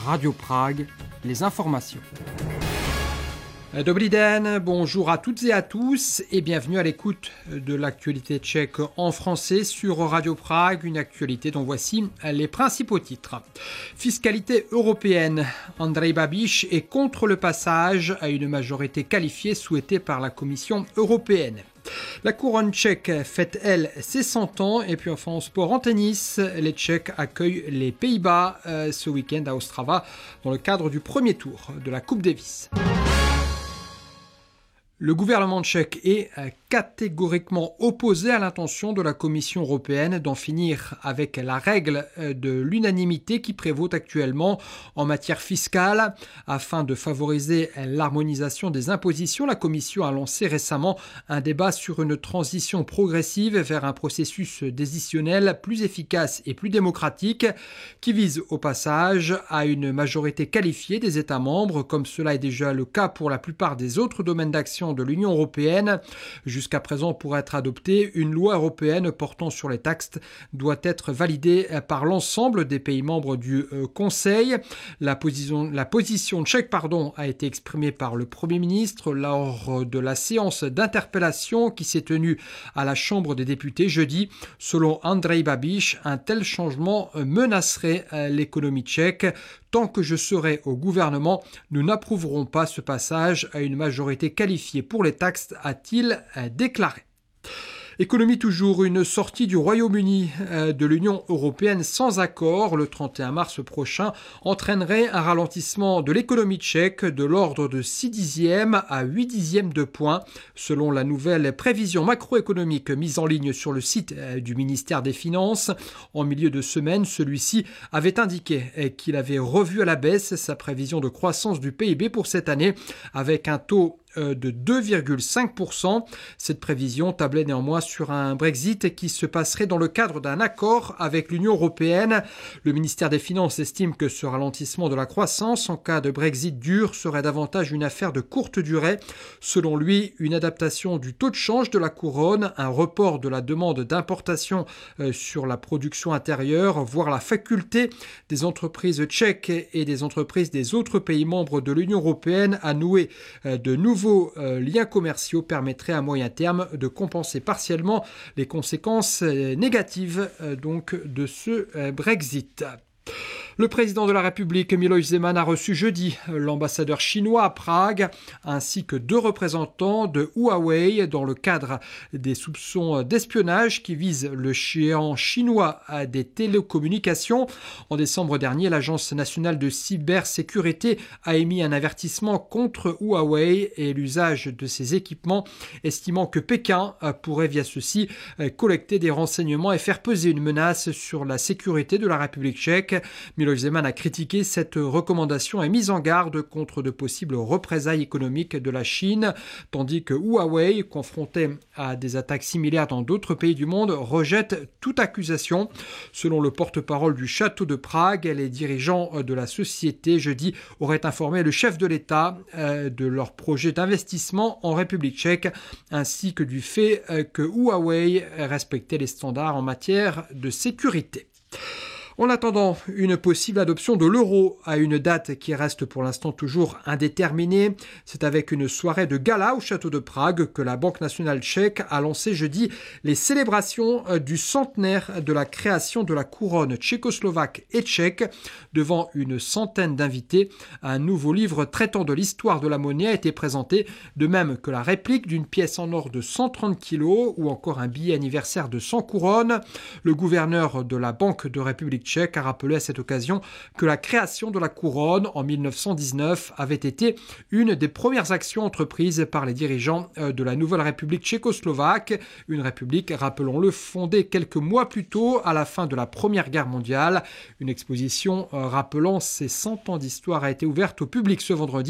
Radio Prague, les informations. Dobrý den, bonjour à toutes et à tous et bienvenue à l'écoute de l'actualité tchèque en français sur Radio Prague, une actualité dont voici les principaux titres. Fiscalité européenne, Andrej Babiš est contre le passage à une majorité qualifiée souhaitée par la Commission européenne. La couronne tchèque fête, elle, ses 100 ans. Et puis enfin en sport, en tennis, les Tchèques accueillent les Pays-Bas ce week-end à Ostrava dans le cadre du premier tour de la Coupe Davis. Le gouvernement tchèque est catégoriquement opposé à l'intention de la Commission européenne d'en finir avec la règle de l'unanimité qui prévaut actuellement en matière fiscale. Afin de favoriser l'harmonisation des impositions, la Commission a lancé récemment un débat sur une transition progressive vers un processus décisionnel plus efficace et plus démocratique qui vise au passage à une majorité qualifiée des États membres, comme cela est déjà le cas pour la plupart des autres domaines d'action de l'Union européenne. Jusqu'à présent, pour être adoptée, une loi européenne portant sur les taxes doit être validée par l'ensemble des pays membres du Conseil. La position tchèque a été exprimée par le Premier ministre lors de la séance d'interpellation qui s'est tenue à la Chambre des députés jeudi. Selon Andrej Babiš, un tel changement menacerait l'économie tchèque. Tant que je serai au gouvernement, nous n'approuverons pas ce passage à une majorité qualifiée pour les taxes, a-t-il déclaré. Économie toujours, une sortie du Royaume-Uni de l'Union européenne sans accord le 31 mars prochain entraînerait un ralentissement de l'économie tchèque de l'ordre de 6 dixièmes à 8 dixièmes de points, selon la nouvelle prévision macroéconomique mise en ligne sur le site du ministère des Finances. En milieu de semaine, celui-ci avait indiqué qu'il avait revu à la baisse sa prévision de croissance du PIB pour cette année avec un taux de 2,5%. Cette prévision tablait néanmoins sur un Brexit qui se passerait dans le cadre d'un accord avec l'Union européenne. Le ministère des Finances estime que ce ralentissement de la croissance en cas de Brexit dur serait davantage une affaire de courte durée. Selon lui, une adaptation du taux de change de la couronne, un report de la demande d'importation sur la production intérieure, voire la faculté des entreprises tchèques et des entreprises des autres pays membres de l'Union européenne à nouer de nouveaux liens commerciaux permettraient à moyen terme de compenser partiellement les conséquences négatives de ce Brexit. Le président de la République, Miloš Zeman, a reçu jeudi l'ambassadeur chinois à Prague, ainsi que 2 représentants de Huawei dans le cadre des soupçons d'espionnage qui visent le géant chinois des télécommunications. En décembre dernier, l'Agence nationale de cybersécurité a émis un avertissement contre Huawei et l'usage de ses équipements, estimant que Pékin pourrait via ceci collecter des renseignements et faire peser une menace sur la sécurité de la République tchèque. Miloš Zeman a critiqué cette recommandation et mis en garde contre de possibles représailles économiques de la Chine, tandis que Huawei, confronté à des attaques similaires dans d'autres pays du monde, rejette toute accusation. Selon le porte-parole du château de Prague, les dirigeants de la société jeudi auraient informé le chef de l'État de leur projet d'investissement en République tchèque, ainsi que du fait que Huawei respectait les standards en matière de sécurité. En attendant une possible adoption de l'euro à une date qui reste pour l'instant toujours indéterminée, c'est avec une soirée de gala au château de Prague que la Banque nationale tchèque a lancé jeudi les célébrations du centenaire de la création de la couronne tchécoslovaque et tchèque. Devant une centaine d'invités, un nouveau livre traitant de l'histoire de la monnaie a été présenté, de même que la réplique d'une pièce en or de 130 kilos ou encore un billet anniversaire de 100 couronnes. Le gouverneur de la Banque de République tchèque a rappelé à cette occasion que la création de la couronne en 1919 avait été une des premières actions entreprises par les dirigeants de la nouvelle République tchécoslovaque, une république, rappelons-le, fondée quelques mois plus tôt à la fin de la Première Guerre mondiale. Une exposition rappelant ces 100 ans d'histoire a été ouverte au public ce vendredi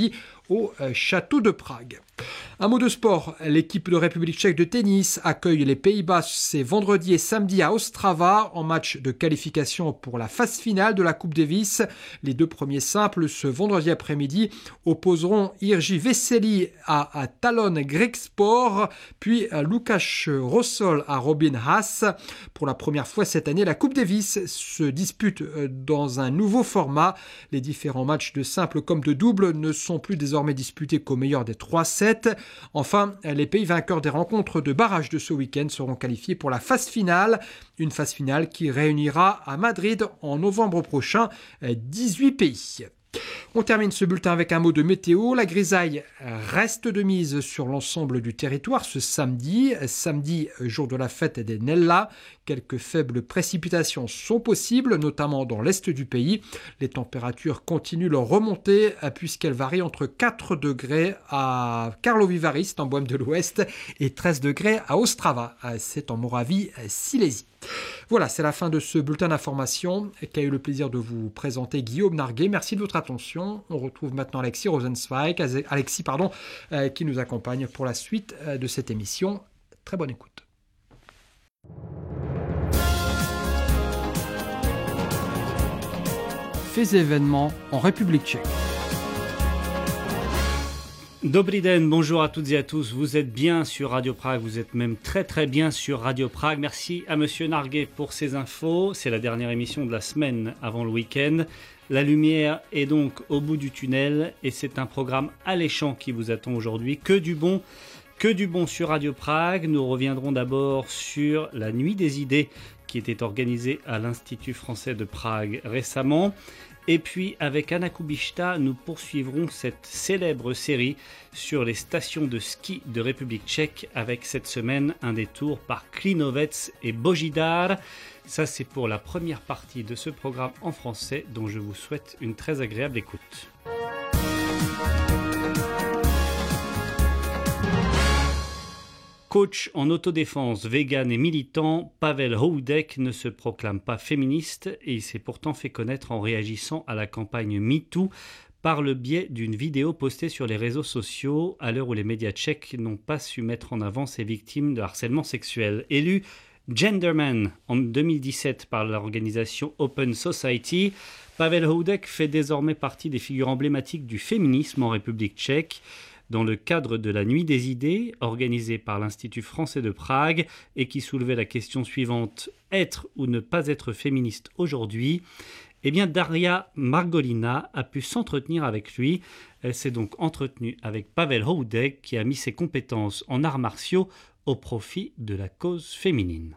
au château de Prague. Un mot de sport, l'équipe de République tchèque de tennis accueille les Pays-Bas ces vendredi et samedi à Ostrava en match de qualification pour la phase finale de la Coupe Davis. Les 2 premiers simples ce vendredi après-midi opposeront Irgi Vesely à Talon Grigspor, puis Lukáš Rosol à Robin Haas. Pour la première fois cette année, la Coupe Davis se dispute dans un nouveau format. Les différents matchs de simple comme de double ne sont plus désormais disputés qu'au meilleur des 3 sets. Enfin, les pays vainqueurs des rencontres de barrage de ce week-end seront qualifiés pour la phase finale. Une phase finale qui réunira à Madrid en novembre prochain 18 pays. On termine ce bulletin avec un mot de météo. La grisaille reste de mise sur l'ensemble du territoire ce samedi. Samedi, jour de la fête des Nella. Quelques faibles précipitations sont possibles, notamment dans l'est du pays. Les températures continuent leur remontée puisqu'elles varient entre 4 degrés à Karlovy Vary, c'est en Bohême de l'Ouest, et 13 degrés à Ostrava, c'est en Moravie-Silésie. Voilà, c'est la fin de ce bulletin d'information qu'a eu le plaisir de vous présenter Guillaume Narguet. Merci de votre attention. On retrouve maintenant Alexis Rosenzweig, qui nous accompagne pour la suite de cette émission. Très bonne écoute. Faits et événements en République tchèque. Dobrý den, bonjour à toutes et à tous. Vous êtes bien sur Radio Prague, vous êtes même très très bien sur Radio Prague. Merci à Monsieur Narguet pour ces infos. C'est la dernière émission de la semaine avant le week-end. La lumière est donc au bout du tunnel et c'est un programme alléchant qui vous attend aujourd'hui. Que du bon sur Radio Prague. Nous reviendrons d'abord sur la Nuit des idées qui était organisée à l'Institut français de Prague récemment. Et puis, avec Anna Kubishta, nous poursuivrons cette célèbre série sur les stations de ski de République tchèque avec cette semaine un détour par Klinovec et Božidar. Ça, c'est pour la première partie de ce programme en français dont je vous souhaite une très agréable écoute. Coach en autodéfense, vegan et militant, Pavel Houdek ne se proclame pas féministe et il s'est pourtant fait connaître en réagissant à la campagne MeToo par le biais d'une vidéo postée sur les réseaux sociaux à l'heure où les médias tchèques n'ont pas su mettre en avant ces victimes de harcèlement sexuel. Élu Genderman en 2017 par l'organisation Open Society, Pavel Houdek fait désormais partie des figures emblématiques du féminisme en République tchèque. Dans le cadre de la Nuit des idées, organisée par l'Institut français de Prague et qui soulevait la question suivante, être ou ne pas être féministe aujourd'hui, eh bien Daria Margolina a pu s'entretenir avec lui. Elle s'est donc entretenue avec Pavel Houdek qui a mis ses compétences en arts martiaux au profit de la cause féminine.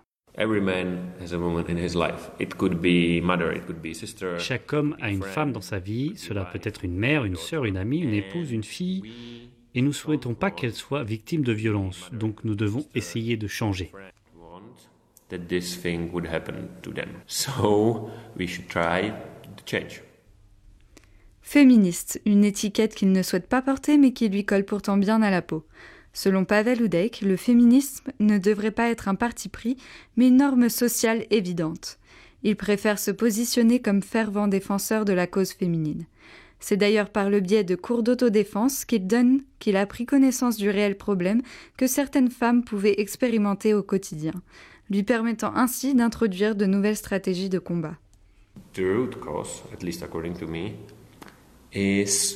Chaque homme a une femme dans sa vie, cela peut être une mère, une sœur, une amie, une épouse, une fille, et nous ne souhaitons pas qu'elle soit victime de violence, donc nous devons essayer de changer. Féministe, une étiquette qu'il ne souhaite pas porter mais qui lui colle pourtant bien à la peau. Selon Pavel Houdek, le féminisme ne devrait pas être un parti pris, mais une norme sociale évidente. Il préfère se positionner comme fervent défenseur de la cause féminine. C'est d'ailleurs par le biais de cours d'autodéfense qu'il a pris connaissance du réel problème que certaines femmes pouvaient expérimenter au quotidien, lui permettant ainsi d'introduire de nouvelles stratégies de combat. The root cause, at least according to me, is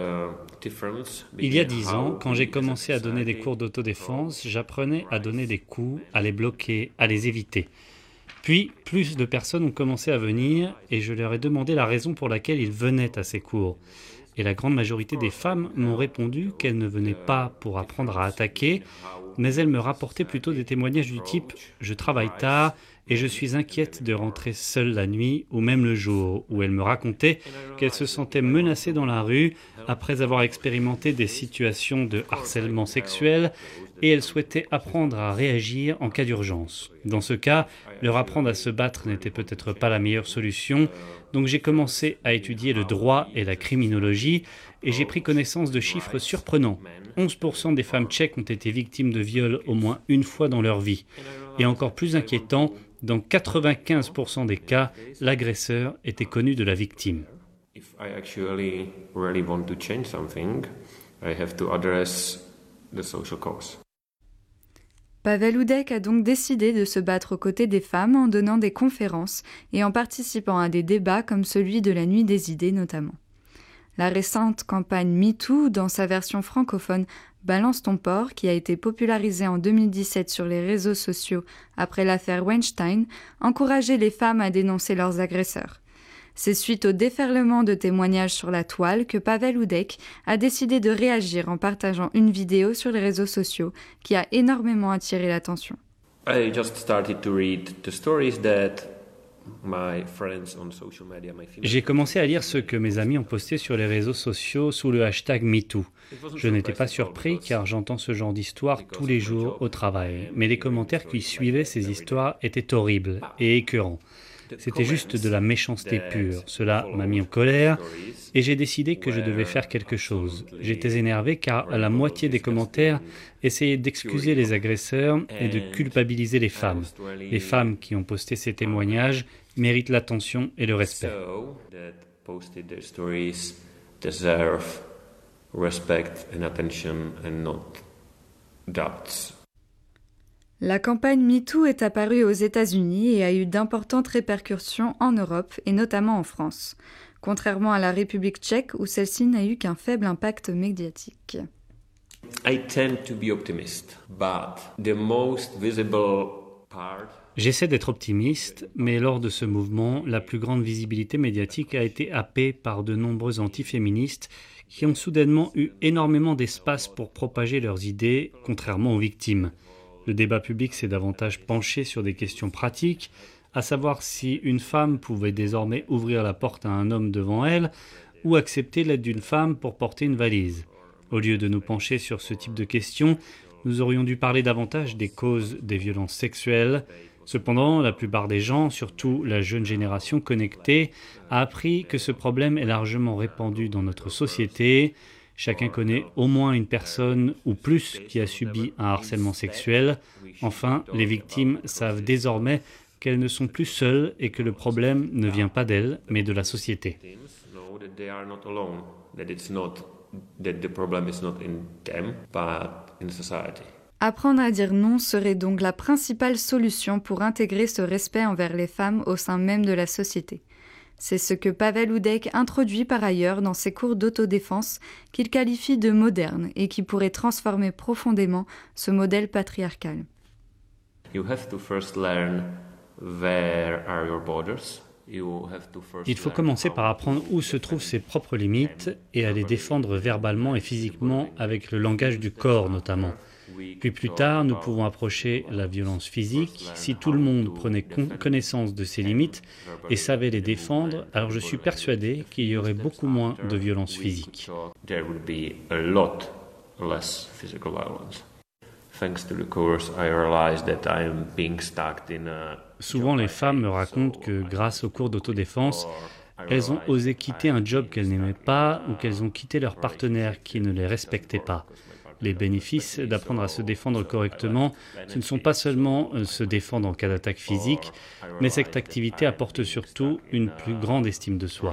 Il y a 10 ans, quand j'ai commencé à donner des cours d'autodéfense, j'apprenais à donner des coups, à les bloquer, à les éviter. Puis, plus de personnes ont commencé à venir et je leur ai demandé la raison pour laquelle ils venaient à ces cours. Et la grande majorité des femmes m'ont répondu qu'elles ne venaient pas pour apprendre à attaquer, mais elles me rapportaient plutôt des témoignages du type « je travaille tard » et je suis inquiète de rentrer seule la nuit ou même le jour, où elles me racontaient qu'elles se sentaient menacées dans la rue après avoir expérimenté des situations de harcèlement sexuel et elles souhaitaient apprendre à réagir en cas d'urgence. Dans ce cas, leur apprendre à se battre n'était peut-être pas la meilleure solution, donc j'ai commencé à étudier le droit et la criminologie et j'ai pris connaissance de chiffres surprenants. 11% des femmes tchèques ont été victimes de viol au moins une fois dans leur vie. Et encore plus inquiétant, dans 95% des cas, l'agresseur était connu de la victime. If I actually really want to change something, I have to address the social cause. Pavel Houdek a donc décidé de se battre aux côtés des femmes en donnant des conférences et en participant à des débats comme celui de la Nuit des idées notamment. La récente campagne MeToo, dans sa version francophone Balance ton porc, qui a été popularisée en 2017 sur les réseaux sociaux après l'affaire Weinstein, encourageait les femmes à dénoncer leurs agresseurs. C'est suite au déferlement de témoignages sur la toile que Pavel Houdek a décidé de réagir en partageant une vidéo sur les réseaux sociaux qui a énormément attiré l'attention. I just started to read the stories that my friends on social media, J'ai commencé à lire ce que mes amis ont posté sur les réseaux sociaux sous le hashtag MeToo. Je n'étais pas surpris car j'entends ce genre d'histoire tous les jours au travail, mais les commentaires qui suivaient ces histoires étaient horribles et écœurants. C'était juste de la méchanceté pure. Cela m'a mis en colère et j'ai décidé que je devais faire quelque chose. J'étais énervé car la moitié des commentaires essayaient d'excuser les agresseurs et de culpabiliser les femmes. Les femmes qui ont posté ces témoignages méritent l'attention et le respect. La campagne MeToo est apparue aux États-Unis et a eu d'importantes répercussions en Europe et notamment en France, contrairement à la République tchèque où celle-ci n'a eu qu'un faible impact médiatique. J'essaie d'être optimiste, mais lors de ce mouvement, la plus grande visibilité médiatique a été happée par de nombreux antiféministes qui ont soudainement eu énormément d'espace pour propager leurs idées, contrairement aux victimes. Le débat public s'est davantage penché sur des questions pratiques, à savoir si une femme pouvait désormais ouvrir la porte à un homme devant elle ou accepter l'aide d'une femme pour porter une valise. Au lieu de nous pencher sur ce type de questions, nous aurions dû parler davantage des causes des violences sexuelles. Cependant, la plupart des gens, surtout la jeune génération connectée, a appris que ce problème est largement répandu dans notre société. Chacun connaît au moins une personne ou plus qui a subi un harcèlement sexuel. Enfin, les victimes savent désormais qu'elles ne sont plus seules et que le problème ne vient pas d'elles, mais de la société. Apprendre à dire non serait donc la principale solution pour intégrer ce respect envers les femmes au sein même de la société. C'est ce que Pavel Houdek introduit par ailleurs dans ses cours d'autodéfense qu'il qualifie de modernes et qui pourraient transformer profondément ce modèle patriarcal. Il faut commencer par apprendre où se trouvent ses propres limites et à les défendre verbalement et physiquement avec le langage du corps notamment. Puis plus tard, nous pouvons approcher la violence physique. Si tout le monde prenait connaissance de ses limites et savait les défendre, alors je suis persuadé qu'il y aurait beaucoup moins de violence physique. Souvent, les femmes me racontent que grâce aux cours d'autodéfense, elles ont osé quitter un job qu'elles n'aimaient pas ou qu'elles ont quitté leur partenaire qui ne les respectait pas. Les bénéfices d'apprendre à se défendre correctement, ce ne sont pas seulement se défendre en cas d'attaque physique, mais cette activité apporte surtout une plus grande estime de soi.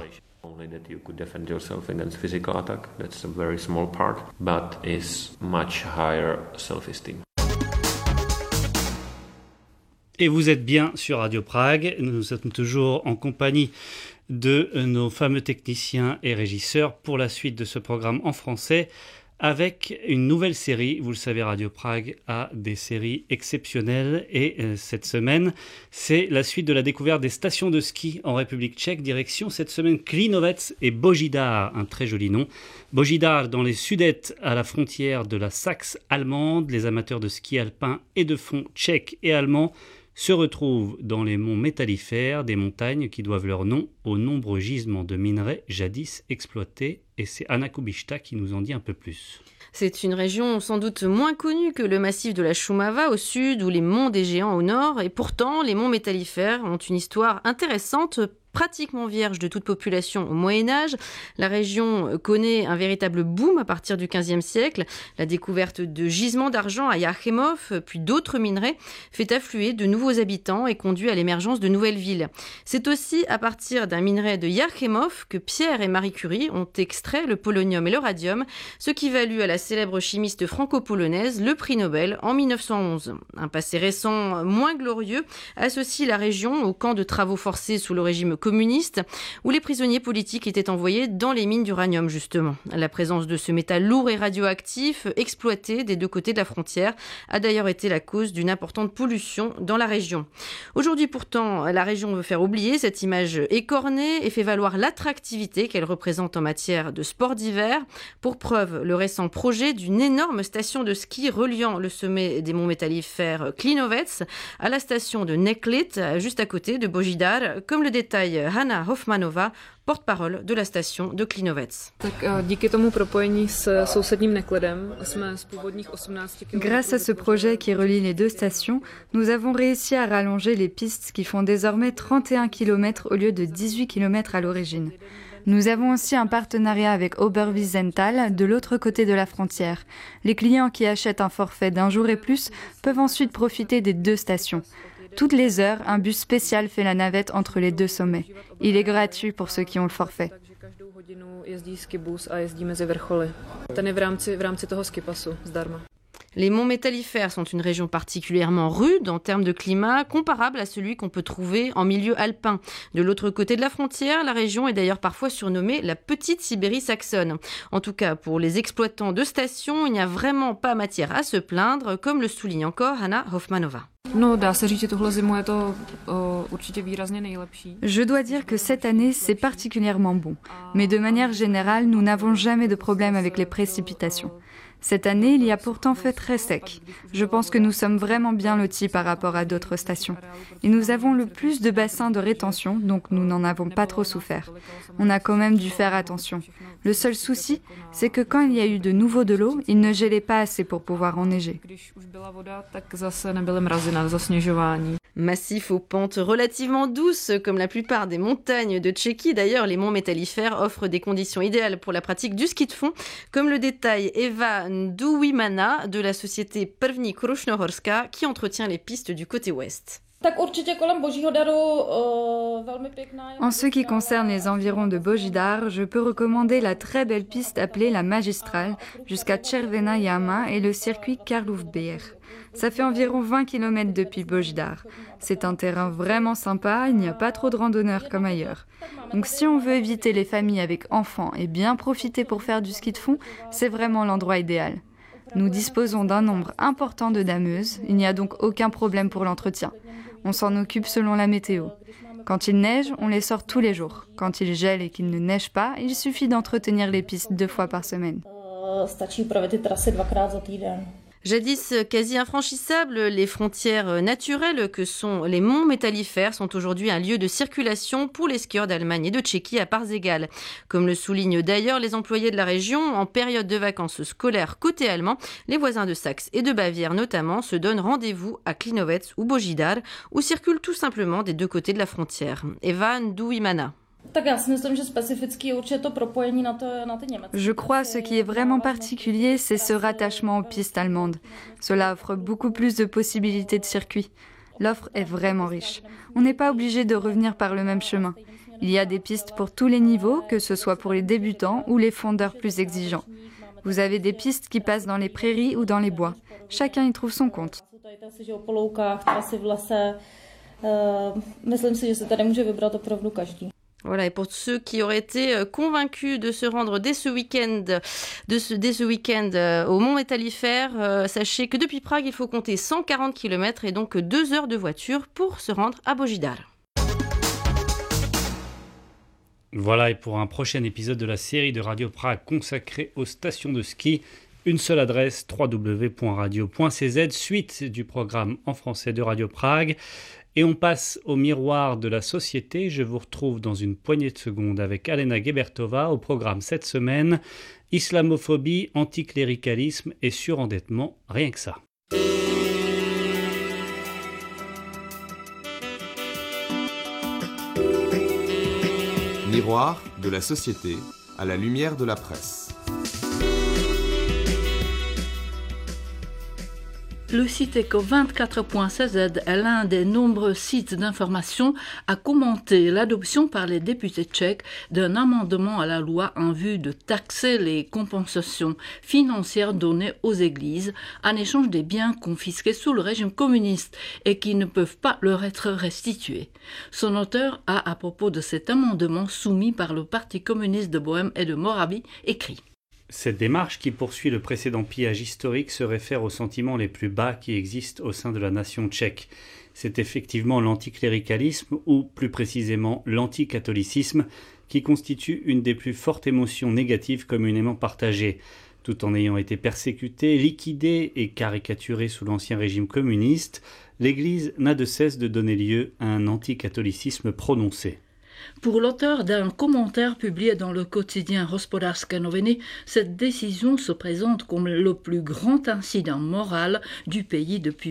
Et vous êtes bien sur Radio Prague, nous sommes toujours en compagnie de nos fameux techniciens et régisseurs pour la suite de ce programme en français, avec une nouvelle série. Vous le savez, Radio Prague a des séries exceptionnelles et cette semaine, c'est la suite de la découverte des stations de ski en République tchèque. Direction cette semaine Klínovec et Božidar, un très joli nom. Božidar dans les Sudètes à la frontière de la Saxe allemande. Les amateurs de ski alpin et de fond tchèques et allemands se retrouvent dans les monts métallifères, des montagnes qui doivent leur nom aux nombreux gisements de minerais jadis exploités. Et c'est Anna Kubishta qui nous en dit un peu plus. C'est une région sans doute moins connue que le massif de la Šumava au sud ou les monts des Géants au nord. Et pourtant, les monts métallifères ont une histoire intéressante, pratiquement vierge de toute population au Moyen-Âge. La région connaît un véritable boom à partir du XVe siècle. La découverte de gisements d'argent à Jáchymov, puis d'autres minerais, fait affluer de nouveaux habitants et conduit à l'émergence de nouvelles villes. C'est aussi à partir d'un minerai de Jáchymov que Pierre et Marie Curie ont extrait le polonium et le radium, ce qui valut à la célèbre chimiste franco-polonaise le prix Nobel en 1911. Un passé récent moins glorieux associe la région au camp de travaux forcés sous le régime communiste, où les prisonniers politiques étaient envoyés dans les mines d'uranium justement. La présence de ce métal lourd et radioactif, exploité des deux côtés de la frontière, a d'ailleurs été la cause d'une importante pollution dans la région. Aujourd'hui pourtant, la région veut faire oublier cette image écornée et fait valoir l'attractivité qu'elle représente en matière de sport d'hiver. Pour preuve, le récent projet d'une énorme station de ski reliant le sommet des monts métallifères Klinovec à la station de Neklit, juste à côté de Božidar, comme le détaille Hanna Hofmanova, porte-parole de la station de Klinovec. Grâce à ce projet qui relie les deux stations, nous avons réussi à rallonger les pistes qui font désormais 31 km au lieu de 18 km à l'origine. Nous avons aussi un partenariat avec Oberwiesenthal de l'autre côté de la frontière. Les clients qui achètent un forfait d'un jour et plus peuvent ensuite profiter des deux stations. Toutes les heures, un bus spécial fait la navette entre les deux sommets. Il est gratuit pour ceux qui ont le forfait. Les monts métallifères sont une région particulièrement rude en termes de climat, comparable à celui qu'on peut trouver en milieu alpin. De l'autre côté de la frontière, la région est d'ailleurs parfois surnommée la petite Sibérie saxonne. En tout cas, pour les exploitants de stations, il n'y a vraiment pas matière à se plaindre, comme le souligne encore Hanna Hofmanova. Je dois dire que cette année, c'est particulièrement bon. Mais de manière générale, nous n'avons jamais de problème avec les précipitations. Cette année, il y a pourtant fait très sec. Je pense que nous sommes vraiment bien lotis par rapport à d'autres stations. Et nous avons le plus de bassins de rétention, donc nous n'en avons pas trop souffert. On a quand même dû faire attention. Le seul souci, c'est que quand il y a eu de nouveau de l'eau, il ne gelait pas assez pour pouvoir enneiger. Massif aux pentes relativement douces, comme la plupart des montagnes de Tchéquie. D'ailleurs, les monts métallifères offrent des conditions idéales pour la pratique du ski de fond, comme le détaille Eva Nduwimana de la société První Krušnohorská qui entretient les pistes du côté ouest. En ce qui concerne les environs de Božidar, je peux recommander la très belle piste appelée la Magistrale jusqu'à Červená Jama et le circuit Karlov Bér. Ça fait environ 20 km depuis Božidar. C'est un terrain vraiment sympa, il n'y a pas trop de randonneurs comme ailleurs. Donc si on veut éviter les familles avec enfants et bien profiter pour faire du ski de fond, c'est vraiment l'endroit idéal. Nous disposons d'un nombre important de dameuses, il n'y a donc aucun problème pour l'entretien. On s'en occupe selon la météo. Quand il neige, on les sort tous les jours. Quand il gèle et qu'il ne neige pas, il suffit d'entretenir les pistes 2 fois par semaine. Jadis quasi infranchissables, les frontières naturelles que sont les monts métallifères sont aujourd'hui un lieu de circulation pour les skieurs d'Allemagne et de Tchéquie à parts égales. Comme le soulignent d'ailleurs les employés de la région, en période de vacances scolaires côté allemand, les voisins de Saxe et de Bavière notamment se donnent rendez-vous à Klinovec ou Božidar, ou circulent tout simplement des deux côtés de la frontière. Eva Nduwimana. Je crois que ce qui est vraiment particulier, c'est ce rattachement aux pistes allemandes. Cela offre beaucoup plus de possibilités de circuit. L'offre est vraiment riche. On n'est pas obligé de revenir par le même chemin. Il y a des pistes pour tous les niveaux, que ce soit pour les débutants ou les fondeurs plus exigeants. Vous avez des pistes qui passent dans les prairies ou dans les bois. Chacun y trouve son compte. Voilà, et pour ceux qui auraient été convaincus de se rendre dès ce week-end au Mont Métallifère, sachez que depuis Prague, il faut compter 140 km et donc 2 heures de voiture pour se rendre à Božidar. Voilà, et pour un prochain épisode de la série de Radio Prague consacrée aux stations de ski, une seule adresse, www.radio.cz, suite du programme en français de Radio Prague. Et on passe au miroir de la société. Je vous retrouve dans une poignée de secondes avec Alena Gebertova au programme cette semaine. Islamophobie, anticléricalisme et surendettement, rien que ça. miroir de la société à la lumière de la presse. Le site Eco24.cz est l'un des nombreux sites d'information à commenter l'adoption par les députés tchèques d'un amendement à la loi en vue de taxer les compensations financières données aux églises en échange des biens confisqués sous le régime communiste et qui ne peuvent pas leur être restitués. Son auteur a, à propos de cet amendement soumis par le Parti communiste de Bohême et de Moravie, écrit: Cette démarche qui poursuit le précédent pillage historique se réfère aux sentiments les plus bas qui existent au sein de la nation tchèque. C'est effectivement l'anticléricalisme, ou plus précisément l'anticatholicisme, qui constitue une des plus fortes émotions négatives communément partagées. Tout en ayant été persécutée, liquidée et caricaturée sous l'ancien régime communiste, l'Église n'a de cesse de donner lieu à un anticatholicisme prononcé. Pour l'auteur d'un commentaire publié dans le quotidien Hospodářské noviny, cette décision se présente comme le plus grand incident moral du pays depuis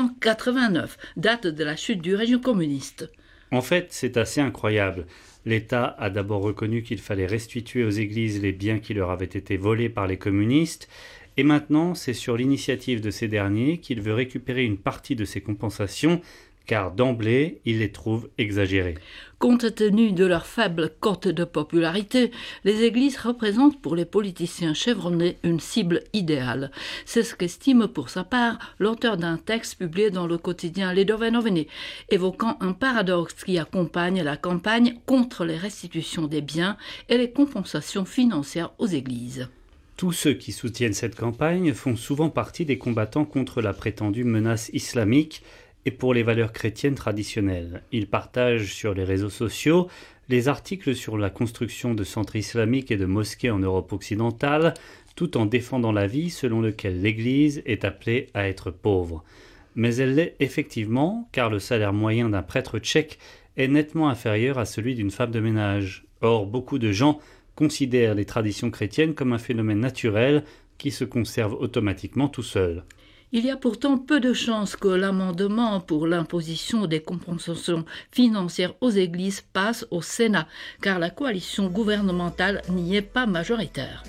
1989, date de la chute du régime communiste. En fait, c'est assez incroyable. L'État a d'abord reconnu qu'il fallait restituer aux églises les biens qui leur avaient été volés par les communistes, et maintenant c'est sur l'initiative de ces derniers qu'il veut récupérer une partie de ces compensations, car d'emblée, il les trouve exagérées. Compte tenu de leur faible cote de popularité, les églises représentent pour les politiciens chevronnés une cible idéale. C'est ce qu'estime pour sa part l'auteur d'un texte publié dans le quotidien Lidové noviny, évoquant un paradoxe qui accompagne la campagne contre les restitutions des biens et les compensations financières aux églises. Tous ceux qui soutiennent cette campagne font souvent partie des combattants contre la prétendue menace islamique et pour les valeurs chrétiennes traditionnelles. Ils partagent sur les réseaux sociaux les articles sur la construction de centres islamiques et de mosquées en Europe occidentale, tout en défendant l'avis selon lequel l'Église est appelée à être pauvre. Mais elle l'est effectivement, car le salaire moyen d'un prêtre tchèque est nettement inférieur à celui d'une femme de ménage. Or, beaucoup de gens considèrent les traditions chrétiennes comme un phénomène naturel qui se conserve automatiquement tout seul. Il y a pourtant peu de chances que l'amendement pour l'imposition des compensations financières aux églises passe au Sénat, car la coalition gouvernementale n'y est pas majoritaire.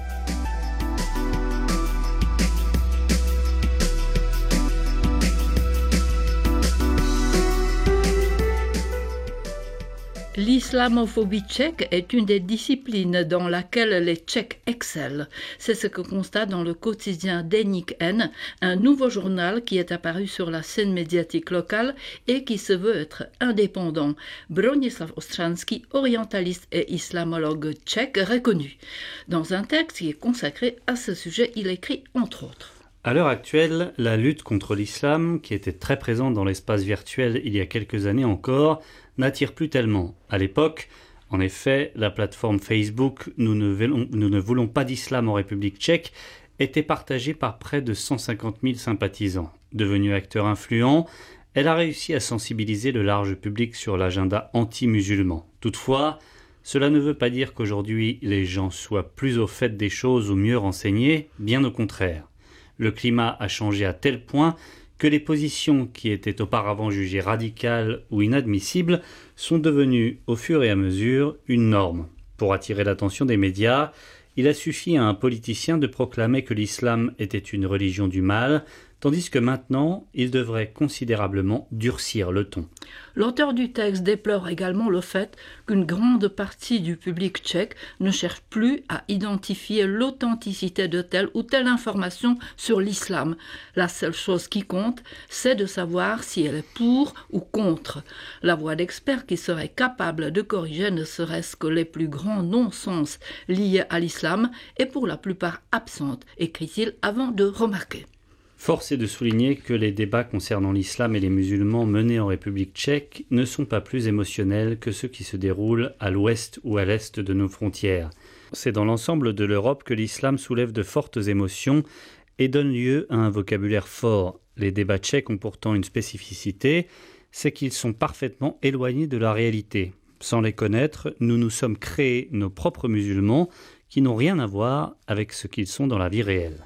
L'islamophobie tchèque est une des disciplines dans laquelle les Tchèques excellent. C'est ce que constate dans le quotidien Deník N, un nouveau journal qui est apparu sur la scène médiatique locale et qui se veut être indépendant. Bronislav Ostranský, orientaliste et islamologue tchèque reconnu. Dans un texte qui est consacré à ce sujet, il écrit entre autres: À l'heure actuelle, la lutte contre l'islam, qui était très présente dans l'espace virtuel il y a quelques années encore, n'attire plus tellement. À l'époque, en effet, la plateforme Facebook « Nous ne voulons pas d'islam en République tchèque » était partagée par près de 150 000 sympathisants. Devenue acteur influent, elle a réussi à sensibiliser le large public sur l'agenda anti-musulman. Toutefois, cela ne veut pas dire qu'aujourd'hui les gens soient plus au fait des choses ou mieux renseignés, bien au contraire. Le climat a changé à tel point que les positions qui étaient auparavant jugées radicales ou inadmissibles sont devenues au fur et à mesure une norme. Pour attirer l'attention des médias, il a suffi à un politicien de proclamer que l'islam était une religion du mal, tandis que maintenant, il devrait considérablement durcir le ton. L'auteur du texte déplore également le fait qu'une grande partie du public tchèque ne cherche plus à identifier l'authenticité de telle ou telle information sur l'islam. La seule chose qui compte, c'est de savoir si elle est pour ou contre. La voix d'experts qui seraient capables de corriger ne serait-ce que les plus grands non-sens liés à l'islam est pour la plupart absente, écrit-il avant de remarquer. Force est de souligner que les débats concernant l'islam et les musulmans menés en République tchèque ne sont pas plus émotionnels que ceux qui se déroulent à l'ouest ou à l'est de nos frontières. C'est dans l'ensemble de l'Europe que l'islam soulève de fortes émotions et donne lieu à un vocabulaire fort. Les débats tchèques ont pourtant une spécificité, c'est qu'ils sont parfaitement éloignés de la réalité. Sans les connaître, nous nous sommes créés nos propres musulmans qui n'ont rien à voir avec ce qu'ils sont dans la vie réelle.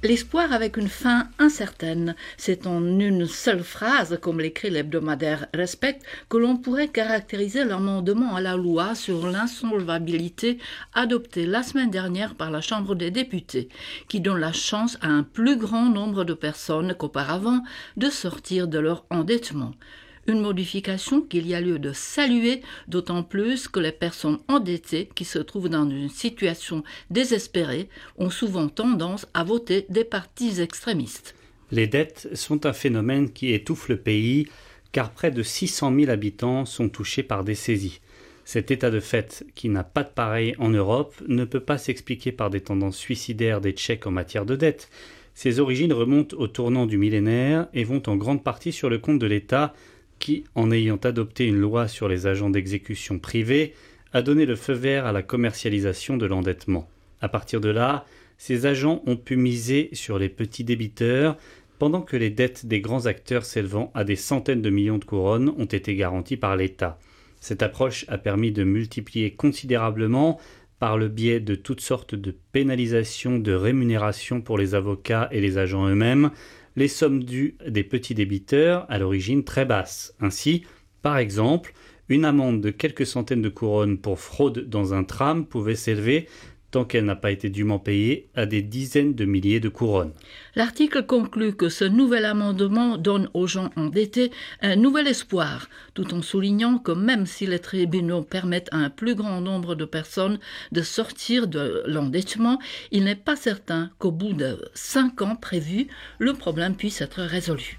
L'espoir avec une fin incertaine, c'est en une seule phrase, comme l'écrit l'hebdomadaire Respect, que l'on pourrait caractériser l'amendement à la loi sur l'insolvabilité adopté la semaine dernière par la Chambre des députés, qui donne la chance à un plus grand nombre de personnes qu'auparavant de sortir de leur endettement. Une modification qu'il y a lieu de saluer, d'autant plus que les personnes endettées qui se trouvent dans une situation désespérée ont souvent tendance à voter des partis extrémistes. Les dettes sont un phénomène qui étouffe le pays, car près de 600 000 habitants sont touchés par des saisies. Cet état de fait, qui n'a pas de pareil en Europe, ne peut pas s'expliquer par des tendances suicidaires des Tchèques en matière de dette. Ses origines remontent au tournant du millénaire et vont en grande partie sur le compte de l'État, qui, en ayant adopté une loi sur les agents d'exécution privés, a donné le feu vert à la commercialisation de l'endettement. À partir de là, ces agents ont pu miser sur les petits débiteurs, pendant que les dettes des grands acteurs s'élevant à des centaines de millions de couronnes ont été garanties par l'État. Cette approche a permis de multiplier considérablement, par le biais de toutes sortes de pénalisations de rémunération pour les avocats et les agents eux-mêmes, les sommes dues des petits débiteurs à l'origine très basses. Ainsi, par exemple, une amende de quelques centaines de couronnes pour fraude dans un tram pouvait s'élever, tant qu'elle n'a pas été dûment payée, à des dizaines de milliers de couronnes. L'article conclut que ce nouvel amendement donne aux gens endettés un nouvel espoir, tout en soulignant que même si les tribunaux permettent à un plus grand nombre de personnes de sortir de l'endettement, il n'est pas certain qu'au bout de 5 ans prévus, le problème puisse être résolu.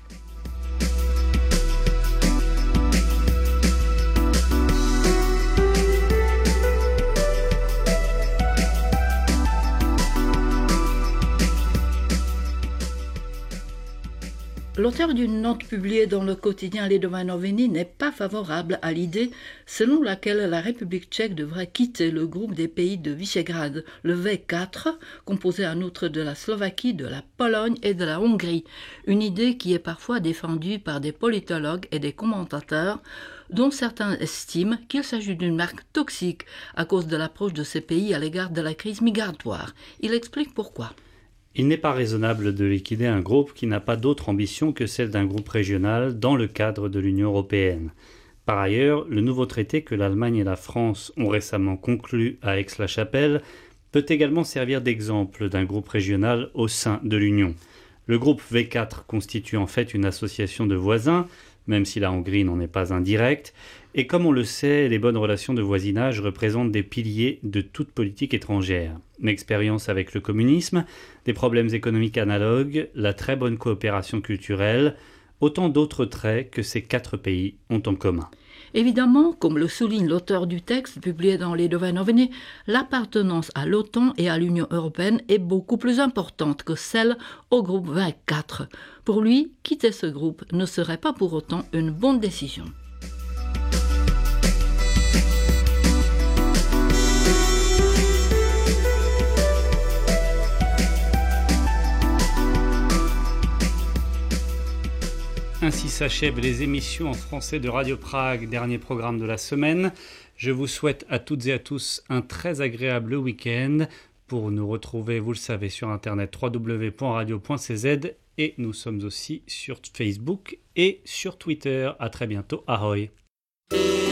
L'auteur d'une note publiée dans le quotidien Lidové noviny n'est pas favorable à l'idée selon laquelle la République tchèque devrait quitter le groupe des pays de Visegrad, le V4, composé en outre de la Slovaquie, de la Pologne et de la Hongrie. Une idée qui est parfois défendue par des politologues et des commentateurs, dont certains estiment qu'il s'agit d'une marque toxique à cause de l'approche de ces pays à l'égard de la crise migratoire. Il explique pourquoi. Il n'est pas raisonnable de liquider un groupe qui n'a pas d'autre ambition que celle d'un groupe régional dans le cadre de l'Union européenne. Par ailleurs, le nouveau traité que l'Allemagne et la France ont récemment conclu à Aix-la-Chapelle peut également servir d'exemple d'un groupe régional au sein de l'Union. Le groupe V4 constitue en fait une association de voisins, même si la Hongrie n'en est pas indirecte, et comme on le sait, les bonnes relations de voisinage représentent des piliers de toute politique étrangère. L'expérience avec le communisme, des problèmes économiques analogues, la très bonne coopération culturelle, autant d'autres traits que ces 4 pays ont en commun. Évidemment, comme le souligne l'auteur du texte publié dans Lidové noviny, l'appartenance à l'OTAN et à l'Union européenne est beaucoup plus importante que celle au groupe 24. Pour lui, quitter ce groupe ne serait pas pour autant une bonne décision. Ainsi s'achèvent les émissions en français de Radio Prague, dernier programme de la semaine. Je vous souhaite à toutes et à tous un très agréable week-end. Pour nous retrouver, vous le savez, sur internet www.radio.cz et nous sommes aussi sur Facebook et sur Twitter. À très bientôt. Ahoy!